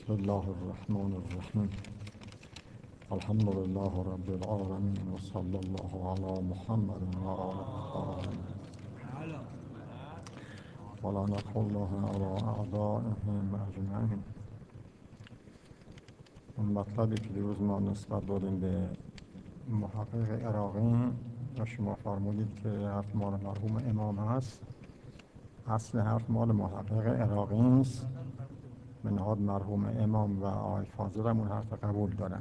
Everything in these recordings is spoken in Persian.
بسم الله الرحمن الرحیم. الحمد لله رب العالمین و صلی الله علی محمد و آله الطاهرین و لعنة الله علی اعدائهم اجمعین. اون مطلبی که دیروز ما نسبت دادیم به محقق عراقی و شما فرمودید که حرف مال مرحوم امام هست. اصل حرف مال محقق عراقی است. به نهاد مرحوم امام و آقای فاضل هم اون حرف قبول دارن.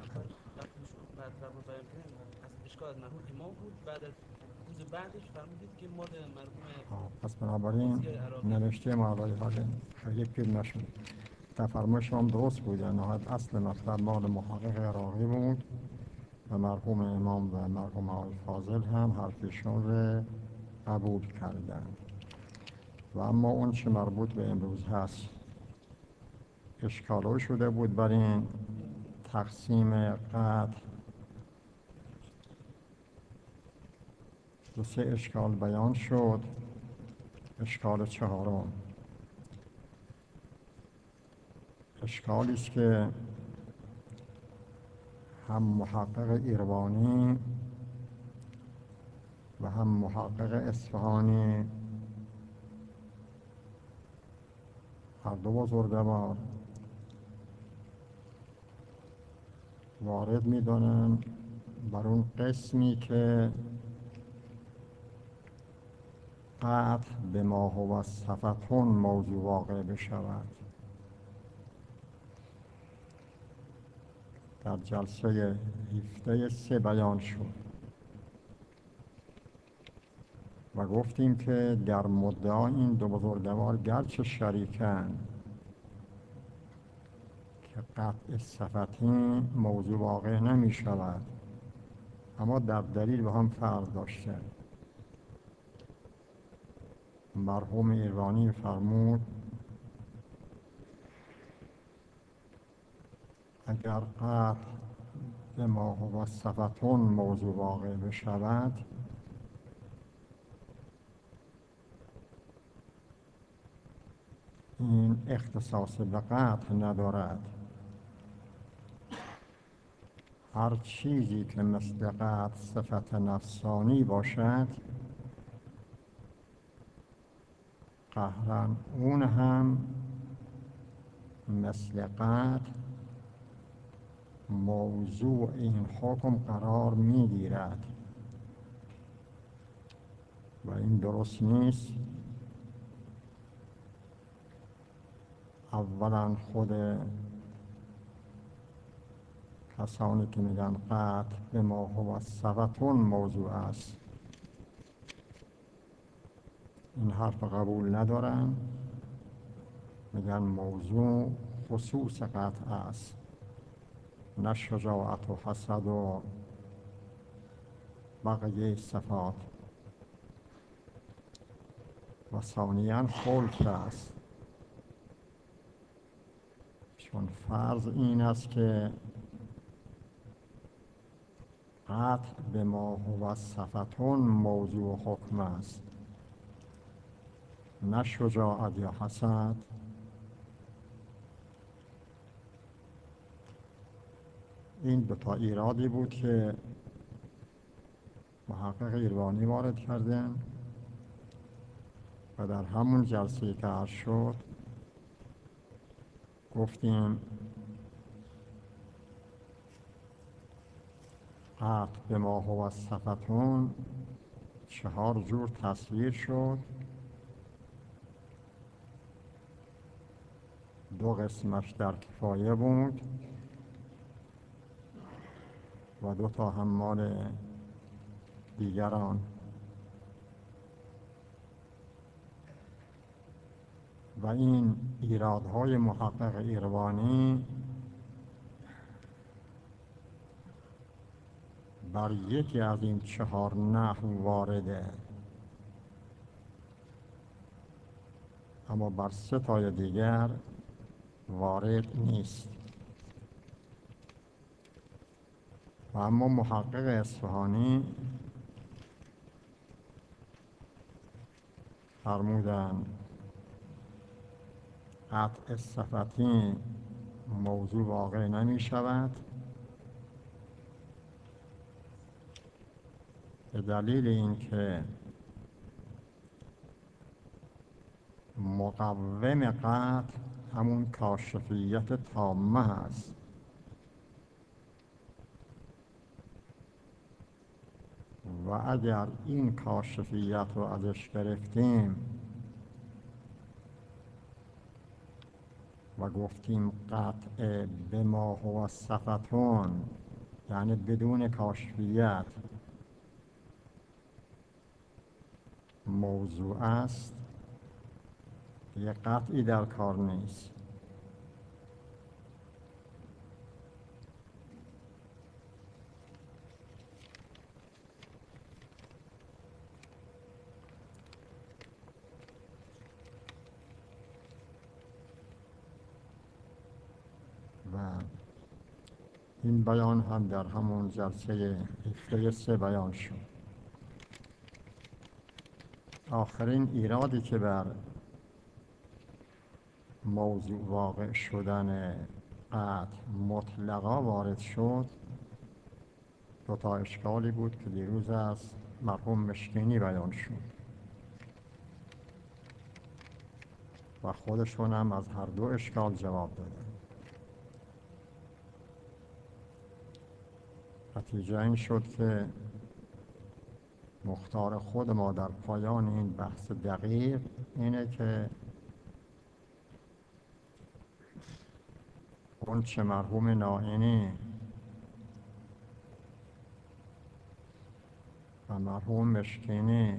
اشکال از مرحوم امام بود. بعد از روز بعدش فرمودید که مال مرحوم پس بنابراین نوشته ما آقای حالا خیلی پیر نشد. تفرمایش هم درست بود. نهاد اصل مطلب مال محقق عراقی بود و مرحوم امام و مرحوم آقای فاضل هم حرفشون رو قبول کردن. و اما اون چه مربوط به امروز هست اشکالو شده بود بر این تقسیم قطع. دو سه اشکال بیان شد. اشکال چهارم اشکالی است که هم محقق ایروانی و هم محقق اصفهانی هر دو بزرگوار وارد می‌دانن بر اون قسمی که قطع به ما هو صفتون موضوع واقع بشود. در جلسه 17 بیان شد و گفتیم که در مدعا این دو بزرگوار گرچه شریکن که قطع صفتی موضوع واقع نمی شود، اما در دلیل با هم فرق داشته. مرحوم ایرانی فرمود اگر قطع به ما هو صفتون موضوع واقع بشود این اختصاص به قطع ندارد. هر چیزی که مثل قطع صفت نفسانی باشد قهرن اون هم مثل قطع موضوع این حکم قرار می‌گیرد و این درست نیست. اولا خود کسانی که میگن قطع به ما هو صفتون موضوع است این حرف قبول ندارن، میگن موضوع خصوص قطع است، نه شجاعت و حسد و بقیه صفات. و ثانیاً خلط است، چون فرض این است که قطع به ما هو صفتون موضوع حکم است، نه شجاعت یا حسد. این دو تا ایرادی بود که محقق ایروانی وارد کردن و در همون جلسه که عرض شد گفتیم قطع به ما هو صفتون 4 جور تصویر شد. 2 قسمش در کفایه بود و 2 تا هم مال دیگران. و این ایرادهای محقق ایروانی بر یکی از این 4 نحو وارده، اما بر 3 تای دیگر وارد نیست. و اما محقق اصفهانی فرمودن قطع صفتی موضوع واقع نمی شود به دلیل اینکه مقوم قطع همون کاشفیت تامه است و اگر این کاشفیت رو ازش گرفتیم و گفتیم قطع به ما هو صفتون، یعنی بدون کاشفیت موضوع است، یه قطعی در کار نیست. و این بیان هم در همون جلسه هفته 3 بیان شد. آخرین ایرادی که بر موضوع واقع شدن قطع مطلقا وارد شد 2 تا اشکالی بود که دیروز از مرحوم مشکینی بیان شد و خودشون هم از هر 2 اشکال جواب دادن. نتیجه این شد که مختار خود ما در پایان این بحث دقیق اینه که اون چه مرحوم نائینی و مرحوم مشکینی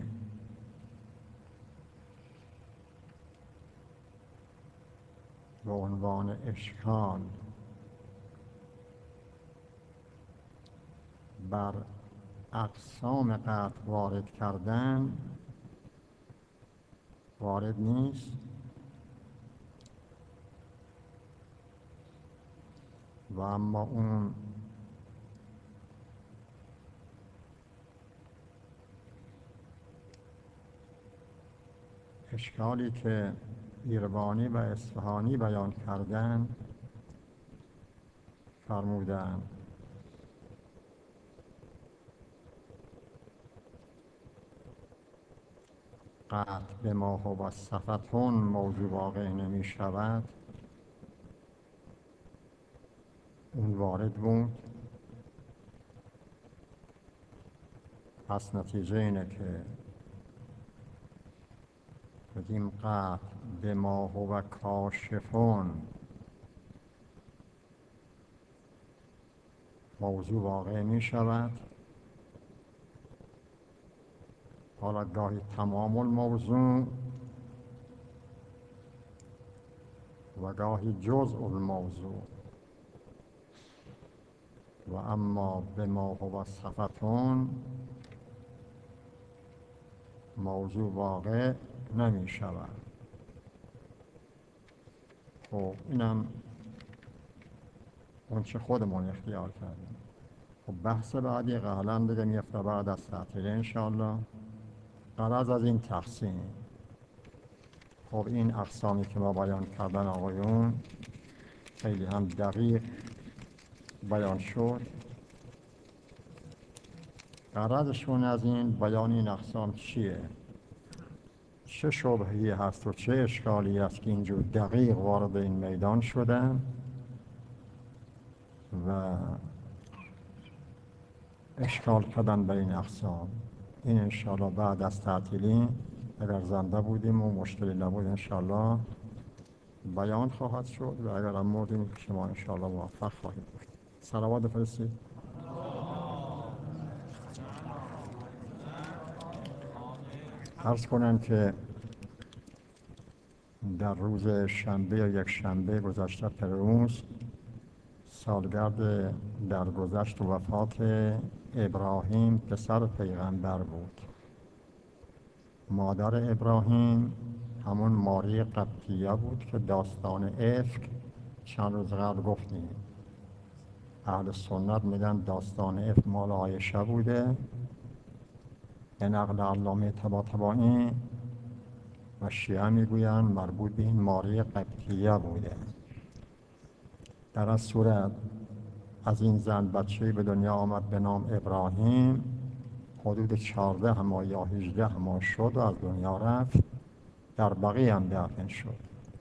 به عنوان اشکال بر اقسام قطع وارد کردن وارد نیست و اما اون اشکالی که ایربانی و اصفهانی بیان کردن فرمودن قطع به ما هو صفتون موضوع واقع نمی شود، اون وارد بود. پس نتیجه اینه که بگیم قطع به ما هو کاشفون موضوع واقع می شود. حالا گاهی تمام الموضوع و گاهی جزء الموضوع و اما به ما هو صفتون موضوع واقع نمی شود. خب اینم اون چه خودمون اختیار کردیم. خب بحث بعدی قبلا دیگه میفته بعد از تعطیل انشاءالله. غرض از این تقسیم، خب این اقسامی که ما بیان کردن آقایون خیلی هم دقیق بیان شد. غرضشون از این بیان این اقسام چیه؟ چه شبهه‌ای هست و چه اشکالی است که اینجور دقیق وارد این میدان شدن و اشکال کردن به این اقسام. این انشاءالله بعد از تعطیلی اگر زنده بودیم و مشکلی نبود انشاءالله بیان خواهد شد و اگر هم مردیم شما انشاءالله موفق خواهید بود. صلوات بفرستید. عرض کنم که در روز شنبه یا یک شنبه گذشته پروز سالگرد درگذشت و وفات ابراهیم پسر پیغمبر بود. مادر ابراهیم همون ماری قبطیه بود که داستان افک چند روز قبل گفتیم. اهل سنت میگن داستان افک مال عایشه بوده به نقل علامه طباطبایی و شیعه میگویند مربوط به این ماری قبطیه بوده. در از صورت از این زن بچه‌ای به دنیا آمد به نام ابراهیم، حدود 14 ماه یا 18 ماه شد و از دنیا رفت، در بقیه هم دفن شد.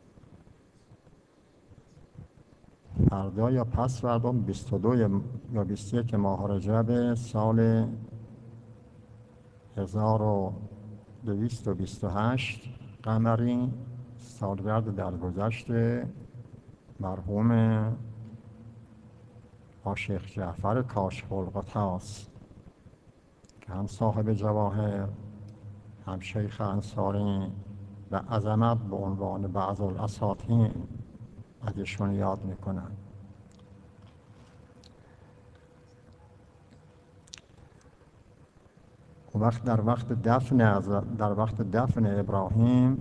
فردا یا پس فردا 22 یا 21 ماه رجب سال 1228 قمری، سالگرد درگذشت مرحوم شیخ جعفر کاشف‌الغطا است که هم صاحب جواهر، هم شیخ انصاری و عظمت به عنوان بعض الاساطین ازشون یاد میکنن. وقت در وقت دفن ابراهیم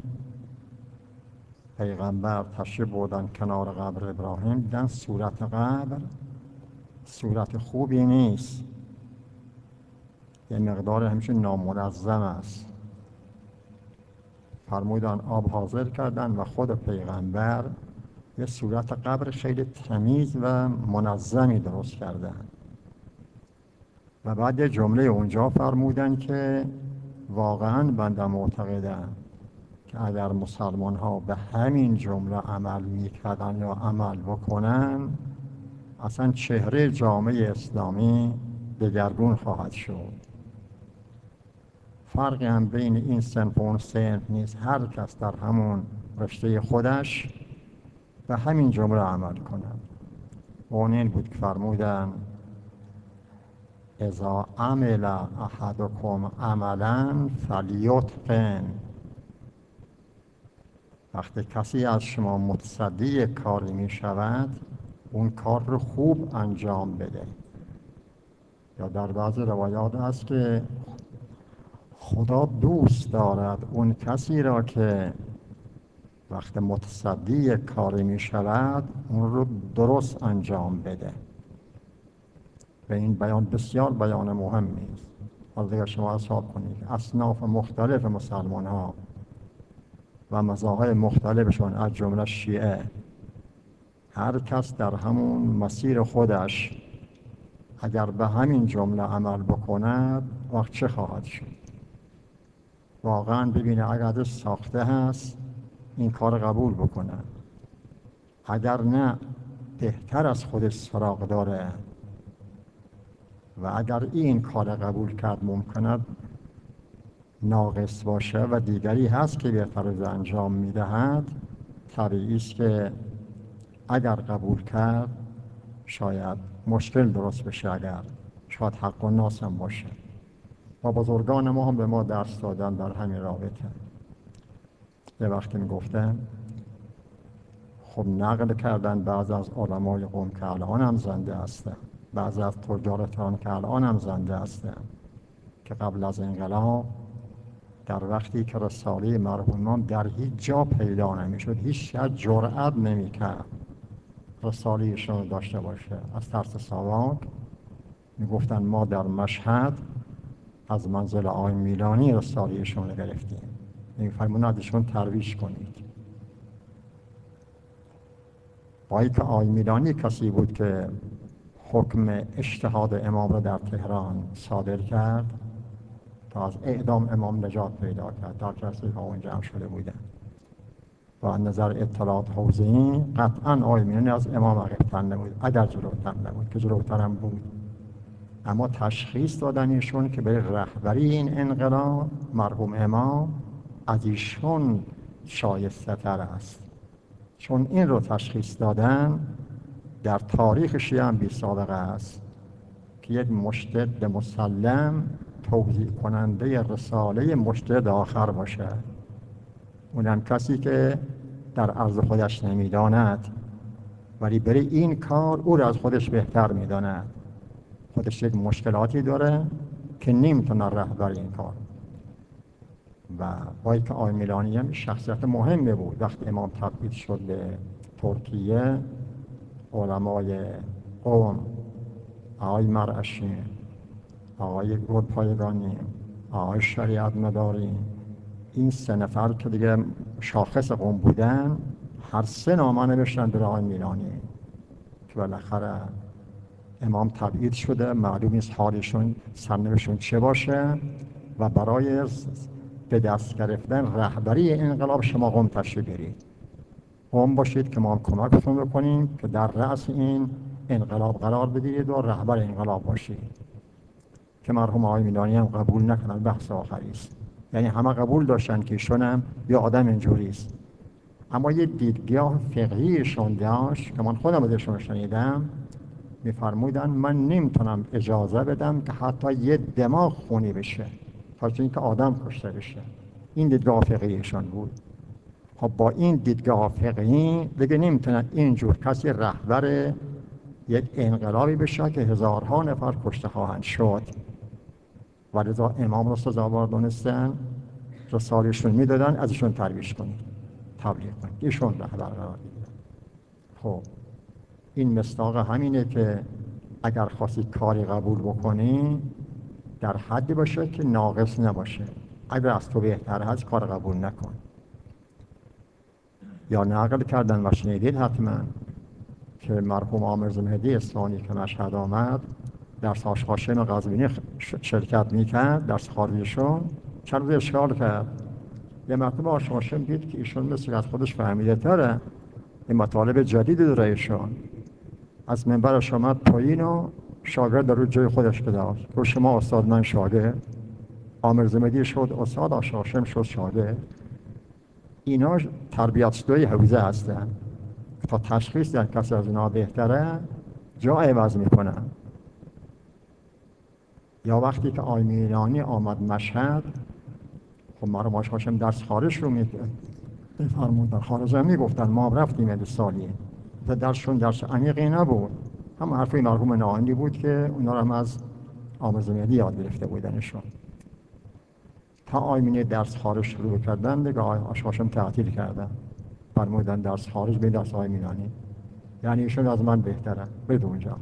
پیغمبر تشریف بردن کنار قبر ابراهیم، دیدن صورت قبر صورت خوبی نیست، یه مقدار همیشه نامنظم است. فرمودن آب حاضر کردن و خود پیغمبر یه صورت قبر خیلی تمیز و منظمی درست کردن و بعد یه جمله اونجا فرمودن که واقعاً بنده معتقدم که اگر مسلمان ها به همین جمله عمل میکردن یا عمل بکنن، اصلا چهره جامعه اسلامی دگرگون خواهد شد. فرقی هم بین این صنف و اون صنف نیست، هر کس در همون رشته خودش به همین جمله عمل کنند. و اون این بود که فرمودن اذا عمل احدکم عملا فلیتقن، وقتی کسی از شما متصدی کاری می شود اون کار رو خوب انجام بده. یا در بعض روایات است که خدا دوست دارد اون کسی را که وقت متصدی کاری می شود اون رو درست انجام بده. و این بیان بسیار بیان مهمی است. حالا دیگر شما حساب کنید اصناف مختلف مسلمان ها و مذاهب مختلفشون از جمله شیعه، هر کس در همون مسیر خودش اگر به همین جمله عمل بکند وقت چه خواهد شد؟ واقعا ببینه اگر ازش ساخته هست این کار قبول بکنه، اگر نه بهتر از خودش سراغ داره و اگر این کار قبول کرد ممکنه ناقص باشه و دیگری هست که بهتر از انجام میدهد، طبیعی است که اگر قبول کرد شاید مشکل درست بشه، اگر شاید حق و ناس هم باشه. و بزرگان ما هم به ما درس دادن در همین رابطه. یه وقتی میگفتن خب نقل کردن بعض از علمای قوم که الان هم زنده هستن، بعض از تجارتان که الان هم زنده هستن، که قبل از انقلاب در وقتی که رساله مرحومان در هیچ جا پیدا نمیشد، هیچ جرأت نمیکرد رسالهشون داشته باشه از ترس ساواک، میگفتن ما در مشهد از منزل آقای میلانی رسالهشون رو گرفتیم، میفرمون ازشون ترویج کنید. با اینکه آقای میلانی کسی بود که حکم اجتهاد امام را در تهران صادر کرد تا از اعدام امام نجات پیدا کرد، در کسی ها اونجا هم شده بودن و از نظر اطلاعات حوزه‌ای قطعا آقای میلانی از امام عقب‌تر نبود، اگر جلوتر نبود که جلوتر هم بود. اما تشخیص دادن ایشون که به رهبری این انقلاب مرحوم امام از ایشون شایسته تر است. چون این رو تشخیص دادن در تاریخ شیعه هم بی سابقه است که یک مجتهد مسلم توضیح کننده رساله مجتهد آخر باشه، اونم کسی که در عرض خودش نمیداند ولی برای این کار او را از خودش بهتر میداند. خودش یک مشکلاتی داره که نمیتونه رهبر این کار. و با اینکه آقای میلانی هم شخصیت مهمی بود، وقتی امام تبعید شد به ترکیه علمای قوم، آقای مرعشی، آقای گلپایگانی، آقای شریعت مداری، این سه نفر که دیگه شاخص قوم بودن، هر سه نامه نوشتن به آقای میلانی که بالاخره امام تبعید شده، معلوم نیست حالشون سرنوشتشون چه باشه و برای به دست گرفتن رهبری انقلاب شما قم تشریف برید، قم باشید که ما کمکتون بکنیم که در رأس این انقلاب قرار بگیرید و رهبر انقلاب باشید. که مرحوم آقای میلانی هم قبول نکنن، بحث آخری است. یعنی همه قبول داشتن که ایشون هم یه آدم اینجوری است، اما یه دیدگاه فقهیشون داشت که من خودم ازشون شنیدم، میفرمودن من نمیتونم اجازه بدم که حتی یه دماغ خونی بشه تا اینکه آدم کشته بشه. این دیدگاه فقهیشون بود. خب با این دیدگاه فقهی دیگه نمیتونه اینجور کسی رهبر یک انقلابی بشه که هزارها نفر کشته خواهند شد. ولذا امام رو سزاوار دونستن، رساله‌شون میدادن ازشون ترویج کنید، تبلیغ کنید، ایشون رهبر قرار بگیرن. خب این مصداق همینه که اگر خواستی کاری قبول بکنی در حدی باشه که ناقص نباشه. اگر از تو بهتر هست کار قبول نکن. یا نقل کردن و شنیدید حتما که مرحوم آمرز مهدی اصفهانی که مشهد آمد در هاشم قزوینی شرکت میکرد، درس خارجیشون چند روز اشکال کرد. یه مرتبه هاشم دید که ایشون مثل از خودش فهمیده تره، این مطالب جدیدی داره. ایشون از منبرش آمد پایین و شاگرد در روی جای خودش گذاشت. گفت شما استاد، من شاگرد. آمرز مهدی شد استاد، هاشم شد شاگرد. اینا تربیت‌شده حوزه هستن. تا تشخیص در کسی از اینا بهتره جا عوض میکنن. یا وقتی که آقای میلانی آمد مشهد، خب مرحوم هاشم درس خارج رو میفرمودن، خارج هم میگفتن، ما رفتیم سالی و درسشون درس عمیقی نبود، هم حرفی مرحوم ناهنی بود که اونا رو هم از آمرز مهدی یاد گرفته بودنشون. تا آیمینی درس خارج شروع کردن دیگه هاشم تعطیل کردن، فرمودن درس خارج به درس آقای میلانی، یعنی ایشون از من بهتره بدون جا.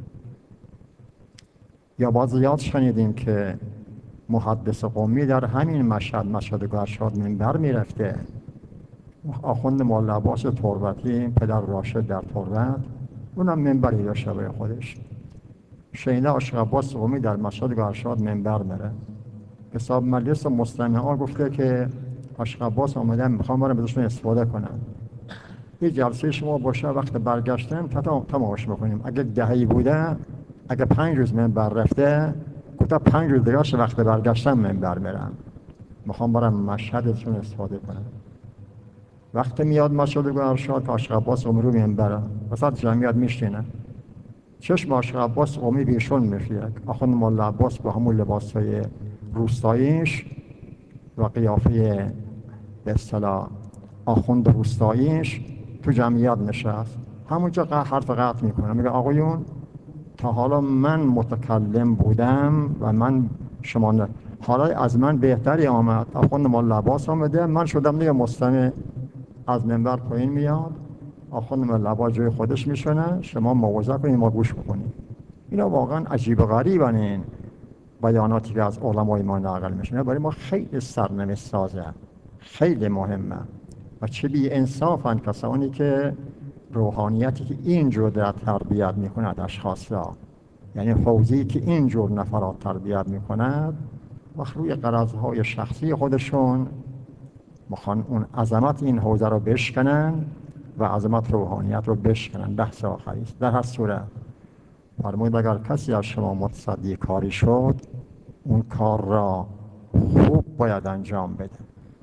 یا باز زیاد شنیدیم که محدث قمی در همین مشهد گرشاد منبر میرفته. آخوند مولا عباس تربتی، پدر راشد در تربت، اونم منبری داشته برای خودش. شینه عاشق عباس قمی در مشهد گرشاد منبر میره. حساب مجلس مستمعان گفته که عاشق عباس آمدن میخوام برم ازشون استفاده کنم. این جلسه شما باشه وقت برگشتن تمامش بکنیم. اگه دهی بوده، اگه 5 روز منبر رفته، گفته 5 روز دیگه وقت برگشتن منبر میرم، میخوام برم مشهدشون استفاده کنم. وقت میاد مشهد گرشاد عاشق عباس قمی رو منبره، وسط جمعیت میشینه، چشم عاشق عباس قمی بیشون میفیه. آخوند مولا عباس با همون لباسای روستاییش و قیافه به اصطلاح آخوند روستاییش تو جمعیت نشست. همونجا حرف قطع میکنه، میگه آقایون تا حالا من متکلم بودم و من شما نه، حالا از من بهتری آمد. آخوند مولا عباس آمده، من شدم دیگه مستمع. از منبر پایین میاد، آخوند مولا عباس جای خودش میشونه، شما موعظه کنید ما گوش بکنید. اینا واقعا عجیب و غریبن این بیاناتی که از علمای ما نقل میشه. برای ما خیلی سرنوشت سازه، خیلی مهمه. و چه بی انصافن کسانی که روحانیتی که اینجور در تربیت میکند اشخاص را، یعنی حوزه‌ای که اینجور نفرات تربیت میکند، و روی غرضهای شخصی خودشون میخوان اون عظمت این حوزه رو بشکنن و عظمت روحانیت رو بشکنن. بحث آخری است. در هر صورت فرمود اگر کسی از شما متصدی کاری شد، اون کار را خوب باید انجام بده.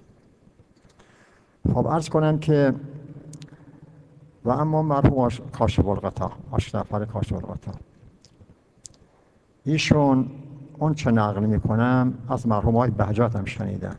خب عرض کنم که و اما مرحوم کاشف الغطا، اشرف‌فر کاشف الغطا، ایشون اون چه نقل میکنم از مرحوم های بهجت هم شنیدن.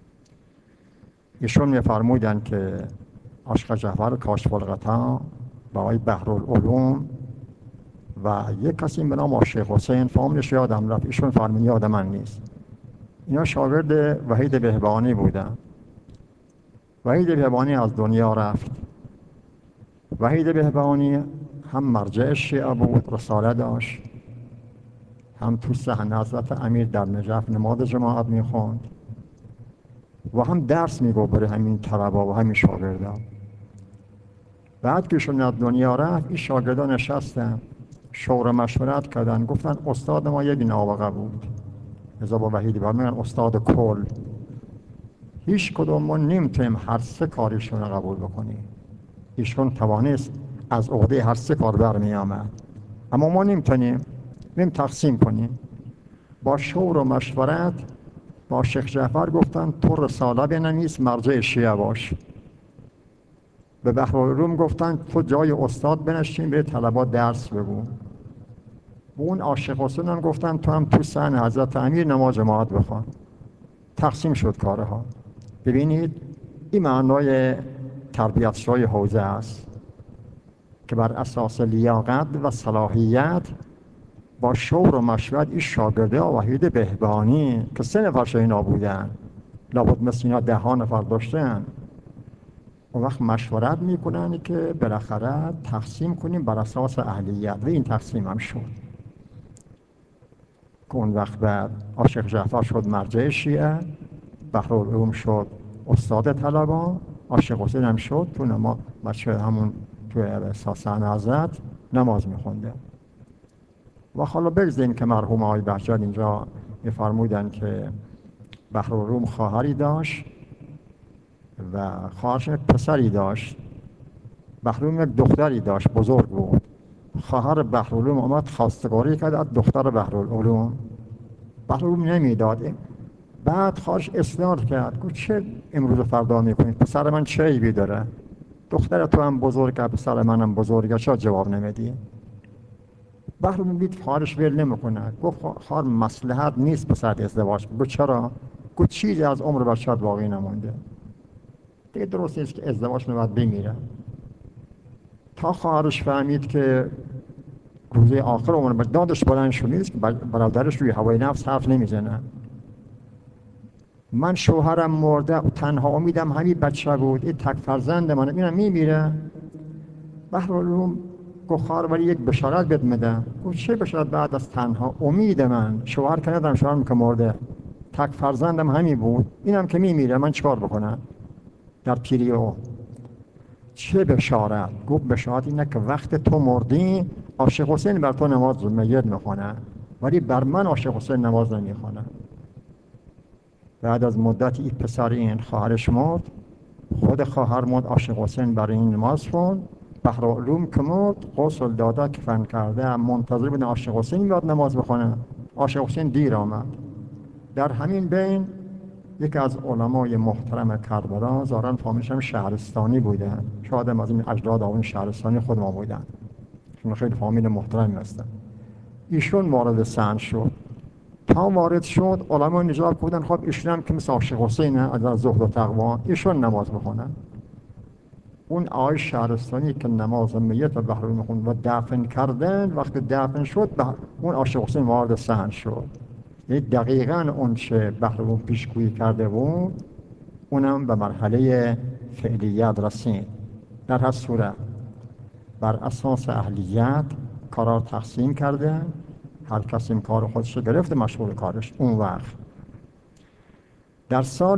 ایشون میفرمودن که عاشق جعفر کاشف الغطا با آقای بحرالعلوم و یک کسی به نام شیخ حسین، فامیلش یادم رفت، ایشون فرمودن یاد من نیست، اینا شاگرد وحید بهبهانی بودن. وحید بهبهانی از دنیا رفت. وحید بهبهانی هم مرجع شیعه بود، رساله داشت، هم تو صحن حضرت امیر در نجف نماز جماعت میخوند و هم درس میگفت برای همین طلبا و همین شاگردان. بعد که ایشون از دنیا رفت، این شاگردان نشستن شور و مشورت کردن، گفتن استاد ما یک نابغه بود. رضا با وحیدی باید میگن استاد کل. هیچ کدوم ما نمیتونیم هر سه کاریشون رو قبول بکنیم. ایشون توانست از عهده هر سه کار برمی آمد، اما ما نمیتونیم تقسیم کنیم. با شور و مشورت با شیخ جعفر گفتن تو رساله بنویس، مرجع شیعه باش. به بحرالعلوم گفتن تو جای استاد بنشین، به طلبات درس بگو. به اون عاشق حسین هم گفتن تو هم تو صحن حضرت امیر نماز جماعت بخوان. تقسیم شد کارها. ببینید این معنای تربیت‌شای حوزه است که بر اساس لیاقت و صلاحیت با شور و مشورت این شاگرده وحید بهبانی که 3 نفر اینا بودن، لابد مثل اینا 10 نفر داشتن، اون وقت مشورت میکنن که بالاخره تقسیم کنیم بر اساس اهلیت و این تقسیم هم شد. که اون وقت بعد عاشق جعفر شد مرجع شیعه، بحرالعلوم شد استاد طلبا، عاشق حسین هم شد تو مسجد همون تو اساسن حضرت نماز میخونده. و حالا بگذاریم که مرحوم آقای بهجت اینجا میفرمودن که بحرالعلوم خواهری داشت و خواهرش پسری داشت. بحرالعلوم یک دختری داشت بزرگ بود. خواهر بحرالعلوم اومد خواستگاری کرد از دختر بحرالعلوم. بحرالعلوم نمیداد. بعد خواهرش اصرار کرد، گفت چه امروز و فردا میکنید؟ پسر من چه عیبی داره؟ دختر تو هم بزرگه، پسر منم بزرگه، چرا جواب نمیدی؟ بحرالعلوم دید خواهرش ول نمیکنه، گفت خواهر مصلحت نیست پسر ازدواج. گفت چرا؟ گفت چیزی از عمر بچت باقی نمونده، دیگه درست نیست که ازدواج نباید بمیره. تا خواهرش فهمید که روز آخر عمر دادش بلند شد، نیست که برادرش روی هوای نفس حرف نمیزنه. من شوهرم مرده، تنها امیدم همین بچه بود، این تک فرزند منه، اینم میمیره. بحرالعلوم گفت خواهر ولی یک بشارت بهت میدم. گفت چه بشارت؟ بعد از تنها امید من شوهر که ندارم، شوهرم که مرده، تک فرزندم همین بود، اینم که میمیره، من چیکار بکنم در پیری او؟ چه بشارت؟ گفت بشارت اینه که وقت تو مردی عاشق حسین بر تو نماز میت میخونه، ولی بر من عاشق حسین نماز نمیخونه. بعد از مدت این پسر این خواهرش مرد، خود خواهر مرد، عاشق حسین برای این نماز خوند. بحرالعلوم که مرد غسل داده کفن کرده، منتظر بود عاشق حسین بیاد نماز بخونه. عاشق حسین دیر آمد. در همین بین یکی از علمای محترم کربلا، ظاهراً فامیلش هم شهرستانی بودن، شاید هم از این اجداد اون شهرستانی خود ما بودن، چون خیلی فامیل محترمی هستن. ایشون وارد سن شد. تا وارد شد علما نجات بودن، خب ایشون هم که مثل عاشق حسینه از زهد و تقوا، ایشون نماز بخونن. اون آقای شهرستانی که نماز میت و بحرالعلوم میخوند و دفن کردن، وقتی دفن شد اون عاشق حسین وارد سن شد. یعنی دقیقاً اون چه بحرالعلوم پیشگویی کرده بود اونم به مرحله فعلیت رسید. در هر صورت بر اساس اهلیت کارا تقسیم کرده، هر کسی کار خودش گرفته، مشغول کارش. اون وقت در سال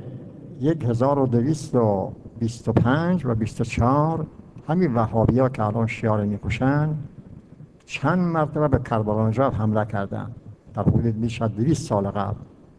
1225 و 24 همین وهابی‌ها که الان شیعه میکشن چند مرتبه به کربلا نجف حمله کردن در حدود بیش از 200 سال قبل.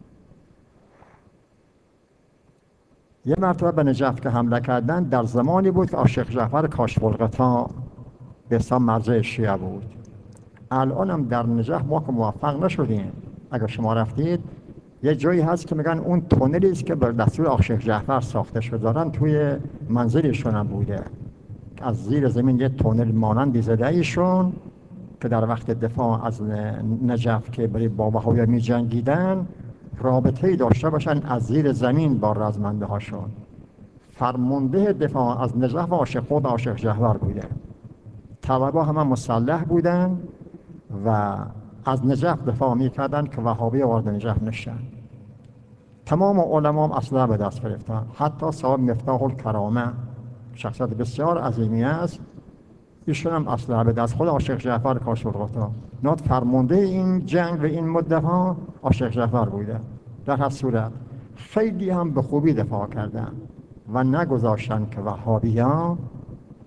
یه مرتبه به نجف که حمله کردن در زمانی بود که عاشق جعفر کاشف الغطا به حساب مرجع شیعه بود. الان هم در نجف ما که موفق نشدیم. اگر شما رفتید یه جایی هست که میگن اون تونلی است که به دستور عاشق جعفر ساخته شده، دارن توی منزلشون هم بوده، از زیر زمین یه تونل مانندی زده ایشون که در وقت دفاع از نجف که برای با وهابی‌ها می جنگیدن رابطه‌ای داشته باشن از زیر زمین با رزمنده هاشون. فرمانده دفاع از نجف خود عاشق جعفر بوده. طلبا هم مسلح بودن و از نجف دفاع میکردن که وهابی وارد نجف نشن. تمام علما هم اسلحه به دست گرفتن، حتی صاحب مفتاح الکرامه شخصیت بسیار عظیمی است، ایشون هم اسلحه به دست، خود عاشق جعفر کاشف الغطا نات فرمانده این جنگ و این مدت‌ها عاشق جعفر بوده. در هر صورت خیلی هم به خوبی دفاع کردن و نگذاشتن که وهابی‌ها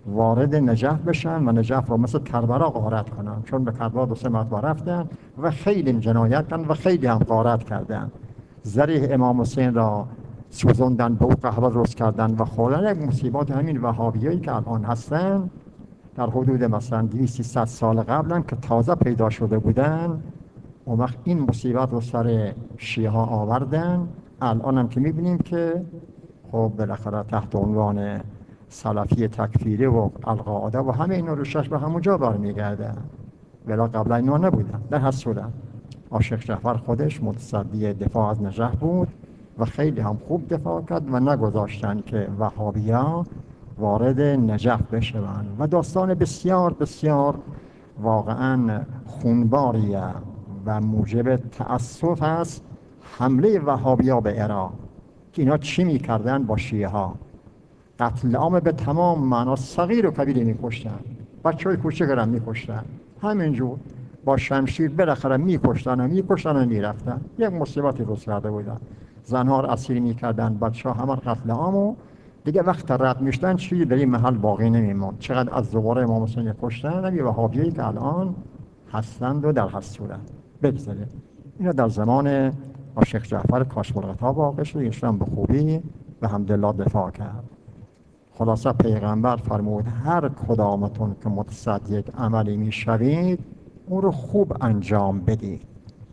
وارد نجف بشن و نجف رو مثل کربلا غارت کنن، چون به کربلا 2-3 مرتبه رفتن و خیلی جنایت کردن و خیلی هم غارت کردن. ذریح امام حسین را سوزوندن، به او قهوه درست کردن و خوردن. یک مصیبات همین وهابیایی که الان هستن در حدود مثلا 200-300 سال قبل هم که تازه پیدا شده بودن، اون وقت این مصیبت رو سر شیعه ها آوردن. الان هم که میبینیم که خب بالاخره تحت عنوان سلفی تکفیری و القاعده و همه این روشش به همونجا برمیگرده، ولی قبلا اینا نبودن. در هر صورت شیخ جعفر خودش متصدی دفاع از نجف بود و خیلی هم خوب دفاع کرد و نگذاشتن که وهابی‌ها وارد نجف بشوند و داستان بسیار بسیار واقعا خونباریه و موجب تأسف است حمله وهابی‌ها به عراق که اینا چی میکردن با شیعه ها. قتل عام به تمام معنا، صغیر و کبیر میکشتن، بچه های کوچک هم میکشتن، همینجور با شمشیر بالاخره میکشتن و میرفتن. یک مصیبتی روز کرده بودن، زنها رو اسیر میکردن، بچه ها همه قتل عام و دیگه وقت رد میشتن چیزی در این محل باقی نمیموند. چقدر از دوباره امام حسین کشتن و وهابیایی که الان هستند و در هر صورت بگذارید. اینا در زمان شیخ جعفر کاشف الغطا واقع شد، ایشون به خوبی و حمدالله دفاع کرد. خلاصه پیغمبر فرمود هر کدامتون که متصدی یک عملی میشوید اون رو خوب انجام بدید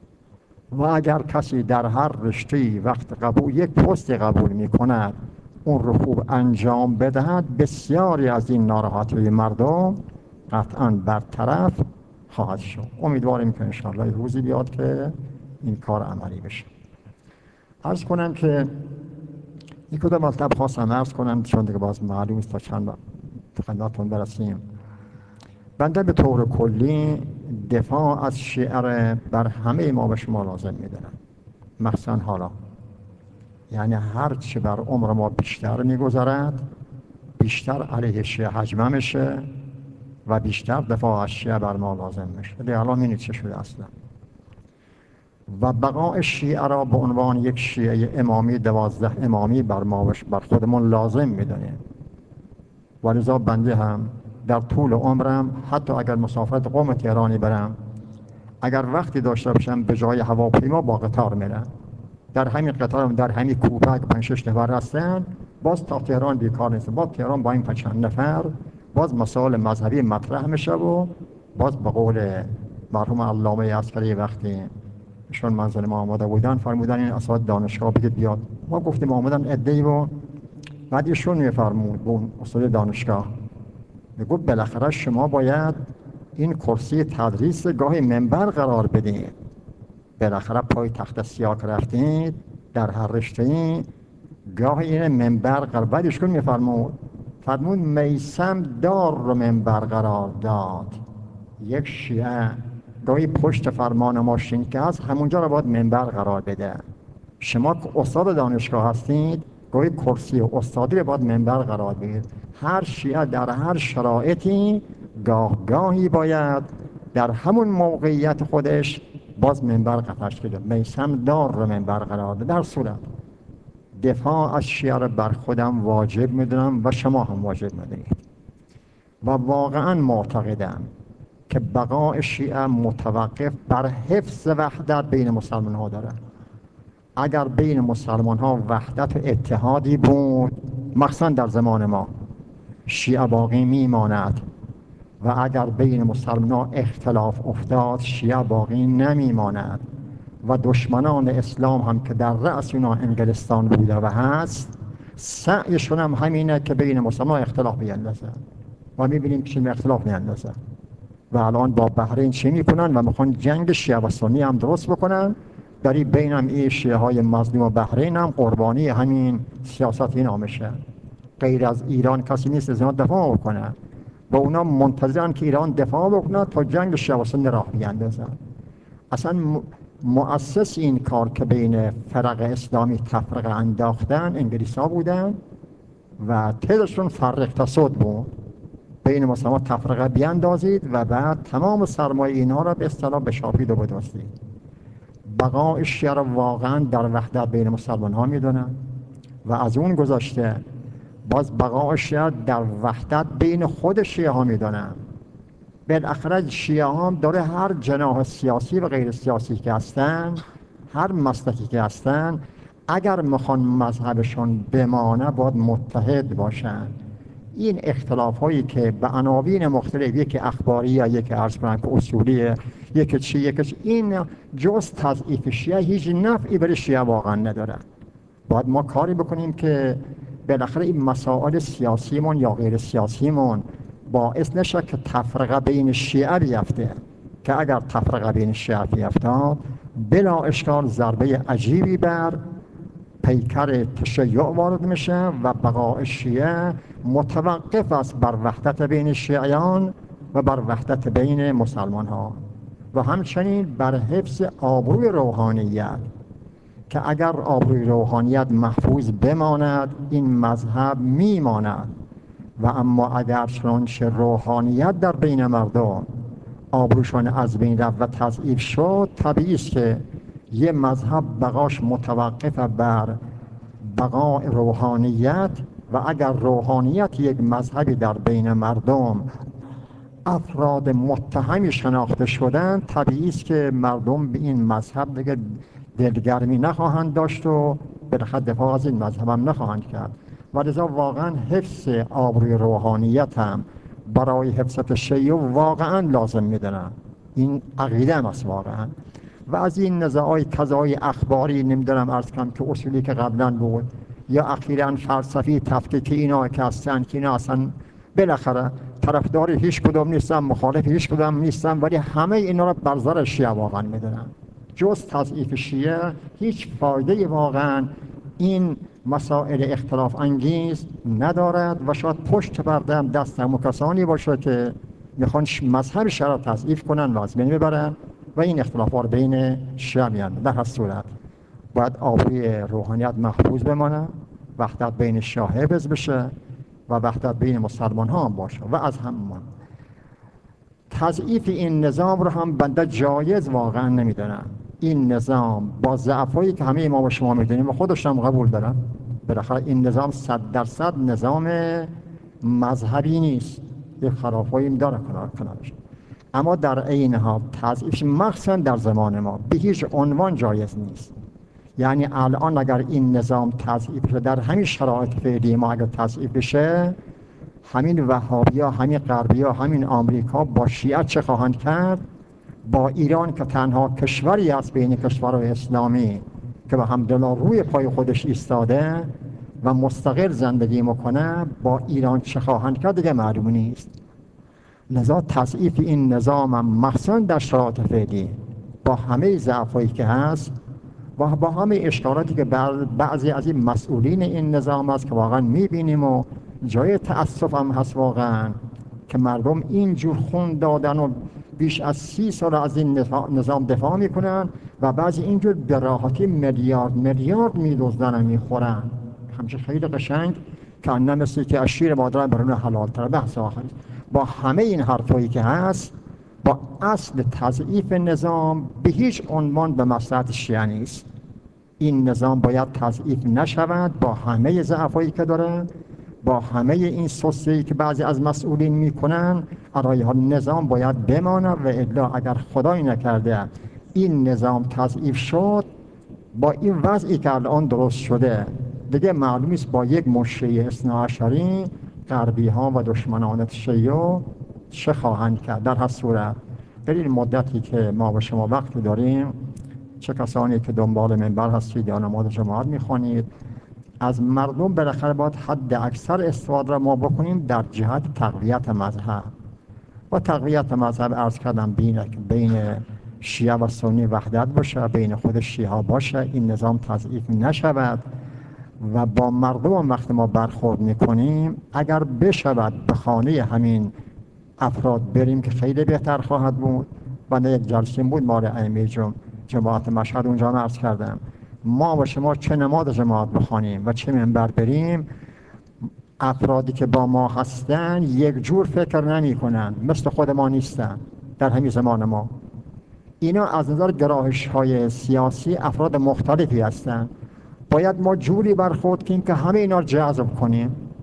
و اگر کسی در هر رشته‌ای وقت قبول یک پست قبول میکند اون رو خوب انجام بدهد، بسیاری از این ناراحتی مردم قطعاً برطرف خواهد شد. امیدواریم که انشاءالله روزی بیاد که این کار عملی بشه. عرض کنم که یک کدام مطلب خواستم عرض کنم چون دیگه باز معلوم است تا چند خدمتتون برسیم. بنده به طور کلی دفاع از شیعه بر همه ما به شما لازم میدونم، مخصوصا حالا، یعنی هر چی بر عمر ما بیشتر میگذرد بیشتر علیه شیعه هجمه میشه و بیشتر دفاع از شیعه بر ما لازم میشه. دیگه الان این چه شده اصلا. و بقای شیعه را به عنوان یک شیعه امامی 12 امامی بر خودمون لازم میدونیم. ولذا بنده هم در طول عمرم حتی اگر مسافرت قم تهرانی برم، اگر وقتی داشته باشم به جای هواپیما با قطار میرم، در همین قطار در همین کوپک 5-6 نفر هستن، باز تا تهران بیکار نیست، باز تهران با این چند نفر باز مسائل مذهبی مطرح میشه و باز به قول مرحوم علامه عسکری وقتی ایشون منزل ما آمده بودن فرمودن این اساتید دانشگاه بگید بیاد، ما گفتیم آمدن عده‌ای و بعد ایشون میفرمود به اون استاد دانشگاه میگفت بالاخره شما باید این کرسی تدریس گاهی منبر قرار بدید، بالاخره پای تخت سیاه رفتید در هر رشته‌ای گاهی این منبر قرار. بعد ایشون فرمود میثم دار رو منبر قرار داد. یک شیعه گاهی پشت فرمان ماشین که هست همونجا رو باید منبر قرار بده. شما که استاد دانشگاه هستید گاهی کرسی استادی رو باید منبر قرار بدید. هر شیعه در هر شرایطی گاهی باید در همون موقعیت خودش باز منبر قفش بده. میثم دار رو منبر قرار ده. در صورت دفاع از شیعه رو بر خودم واجب میدونم و شما هم واجب میدونید و واقعا معتقدم که بقای شیعه متوقف بر حفظ وحدت بین مسلمان ها داره. اگر بین مسلمان ها وحدت و اتحادی بود، مخصوصا در زمان ما، شیعه باقی میماند و اگر بین مسلمان ها اختلاف افتاد شیعه باقی نمیماند و دشمنان اسلام هم که در رأس اونا انگلستان بوده و هست سعیشون هم همینه که بین مسلمان ها اختلاف بیندازن و میبینیم که چون اختلاف نیندازن و الان با بحرین چی میکنن و میخوان جنگ شیعه و سنی هم درست بکنن. در این بین هم این شیعه های مظلوم و بحرین هم قربانی همین سیاست اینا میشه. غیر از ایران کسی نیست از اینا دفاع بکنه و اونا منتظرن که ایران دفاع بکنه تا جنگ شیعه و سنی راه بیندازن. اصلا مؤسس این کار که بین فرق اسلامی تفرقه انداختن انگلیس ها بودن و تعدادشون فرق تصد بود، بین مسلمان تفرقه بیاندازید و بعد تمام سرمایه اینها را به اصطلاح بشافید و بدوستید. بقای شیعه را واقعا در وحدت بین مسلمان ها میدونن و از اون گذشته باز بقای شیعه در وحدت بین خود شیعه ها میدونن. بالاخره شیعه ها داره هر جناح سیاسی و غیر سیاسی که هستن، هر مسلکی که هستن، اگر میخوان مذهبشون بمانه باید متحد باشن. این اختلاف هایی که به عناوین مختلف، یکی اخباری یا یکی عرض کنم که اصولیه، یکی چی یکی چی، این جز تضعیف شیعه هیچ نفعی برای شیعه واقعا نداره. باید ما کاری بکنیم که بالاخره این مسائل سیاسیمون یا غیر سیاسیمون باعث نشه که تفرقه بین شیعه بیفته، که اگر تفرقه بین شیعه بیفتاد بلا اشکال ضربه عجیبی بر پیکر تشیع وارد میشه و بقای شیعه متوقف است بر وحدت بین شیعیان و بر وحدت بین مسلمان ها و همچنین بر حفظ آبروی روحانیت، که اگر آبروی روحانیت محفوظ بماند این مذهب میماند. و اما اگر چنانچه روحانیت در بین مردم آبروشون از بین رفت و تضعیف شد، طبیعی است که یه مذهب بقاش متوقف بر بقای روحانیت و اگر روحانیت یک مذهبی در بین مردم افراد متهمی شناخته شدن، طبیعی است که مردم به این مذهب دیگه دلگرمی نخواهند داشت و بالاخره دفاع از این مذهب هم نخواهند کرد. و لذا واقعا حفظ آبروی روحانیت هم برای حفظ تشیع واقعا لازم میدونن. این عقیده هم است واقعا. و از این نزاعای کذای اخباری نمیدونم عرض کنم که اصولی که قبلا بود یا اخیراً فلسفی تفکیک اینا که هستن که اینا اصلا بالاخره طرفدار هیچ کدوم نیستن، مخالف هیچ کدوم نیستن، ولی همه اینا رو بر ضد شیعه واقعا میدونن. جز تضعیف شیعه هیچ فایده واقعا این مسائل اختلاف انگیز ندارد و شاید پشت پرده هم دست همون کسانی باشه که میخوان مذهب شیعه را تضعیف کنن و از بین ببرن و این اختلافات بین شیعه میان. در هر صورت باید آبروی روحانیت محفوظ بمانه، وحدت بین شیعه حفظ بشه و وحدت بین مسلمان ها هم باشه. و از همون تضعیف این نظام رو هم بنده جایز واقعا نمیدونم. این نظام با ضعفایی که همه ما و شما میدونیم و خودش هم قبول دارن، بالاخره این نظام 100% نظام مذهبی نیست، یه خرافایی داره کنارش، اما در عین حال تضعیفش مخصوصا در زمان ما به هیچ عنوان جایز نیست. یعنی الان اگر این نظام تضعیف بشه، در همین شرایط فعلی ما اگر تضعیف بشه، همین وهابی‌ها، همین غربی‌ها، همین آمریکا با شیعه چه خواهند کرد؟ با ایران که تنها کشوری است بین کشورهای اسلامی که به حمدالله روی پای خودش ایستاده و مستقل زندگی میکنه، با ایران چه خواهند کرد دیگه معلوم نیست. لذا تضعیف این نظام هم مخصوصا در شرایط فعلی با همه ضعفایی که هست و با همه اشکالاتی که بعضی از این مسئولین این نظام هست که واقعا میبینیم و جای تأسف هم هست واقعا که مردم اینجور خون دادن و بیش از 30 سال از این نظام دفاع میکنن و بعضی اینجور به راحتی میلیارد میدزدن و میخورن. همچه خیلی قشنگ که انه مثل که از شیر مادران برون حلال تر. بحث آخر با همه این حرفایی که هست، با اصل تضعیف نظام به هیچ عنوان به مصلحت شیعه نیست. این نظام باید تضعیف نشود با همه ضعفایی که داره، با همه این سوسیه‌ای که بعضی از مسئولین میکنن. علیه حال نظام باید بمانه و الا اگر خدای نکرده این نظام تضعیف شد، با این وضعی که الان درست شده دیگه معلوم است با یک مشیع اثناعشری غربی ها و دشمنان شیعه چه خواهند کرد. در هر صورت در این مدتی که ما و شما وقت داریم، چه کسانی که دنبال منبر هستید یا نماز جماعت میخوانید، از مردم بالاخره باید حد اکثر استفاده را ما بکنیم در جهت تقویت مذهب. و تقویت مذهب عرض کردم بین شیعه و سنی وحدت باشه، بین خود شیعه باشه، این نظام تضعیف نشود و با مردم وقت ما برخورد میکنیم اگر بشود به خانه همین افراد بریم که خیلی بهتر خواهد بود. بنده یک جلسه بود مال ائمه جماعت مشهد اونجا عرض کردم، ما و شما چه نماز جماعت بخوانیم و چه منبر بریم، افرادی که با ما هستن یک جور فکر نمی کنن، مثل خود ما نیستن. در همین زمان ما اینا از نظر گرایش های سیاسی افراد مختلفی هستن. باید ما جوری برخورد کنیم که همه اینا رو جذب کنیم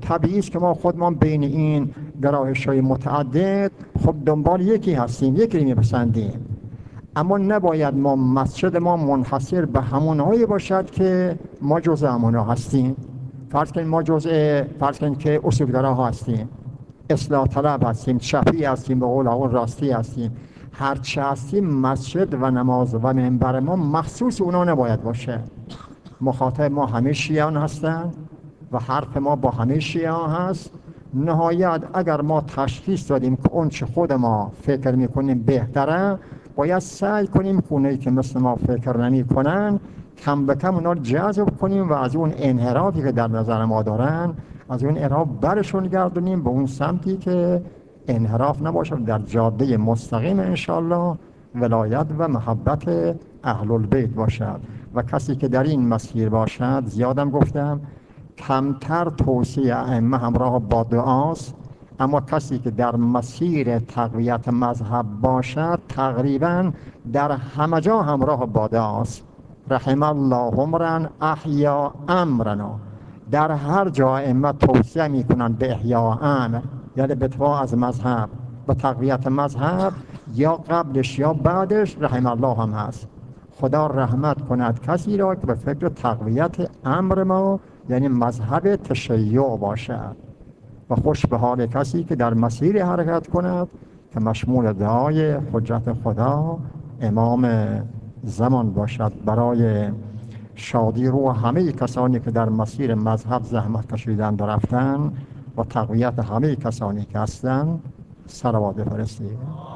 طبیعی است که ما خودمان بین این گرایش‌های متعدد خب دنبال یکی هستیم، یکی رو میپسندیم، اما نباید ما مسجد ما منحصر به همونهایی باشد که ما جزء همونها هستیم. فرض کنیم ما فرض کنیم که اصولگراها هستیم، اصلاح طلب هستیم، شفیع هستیم، به قول اون راستی هستیم. هرچه هستیم مسجد و نماز و منبر ما مخصوص اونا نباید باشه. مخاطب ما همه شیعان هستن و حرف ما با همه شیعان هست. نهایت اگر ما تشخیص دادیم که اون چه خود ما فکر میکنیم بهتره، باید سعی کنیم خونه‌ای که مثل ما فکر نمی کنن کم به کم اونا رو جذب کنیم و از اون انحرافی که در نظر ما دارن از اون انحراف برشون گردونیم به اون سمتی که انحراف نباشه، در جاده مستقیم انشالله ولایت و محبت اهل البیت باشد. و کسی که در این مسیر باشد، زیادم گفتم کمتر توصیه ائمه همراه با دعاست، اما کسی که در مسیر تقویت مذهب باشد تقریبا در همه جا همراه با دعاست. رحم الله امرا احیا امرنا. در هر جا ائمه توصیه میکنن به احیا امر، یعنی به دفاع از مذهب و تقویت مذهب، یا قبلش یا بعدش رحم الله هم هست. خدا رحمت کند کسی را که به فکر تقویت امر ما یعنی مذهب تشیع باشد و خوش به حال کسی که در مسیر حرکت کند که مشمول دعای حجت خدا امام زمان باشد. برای شادی روح همه کسانی که در مسیر مذهب زحمت کشیدند و رفتن و تقویت همه کسانی که هستند صلوات بفرستید.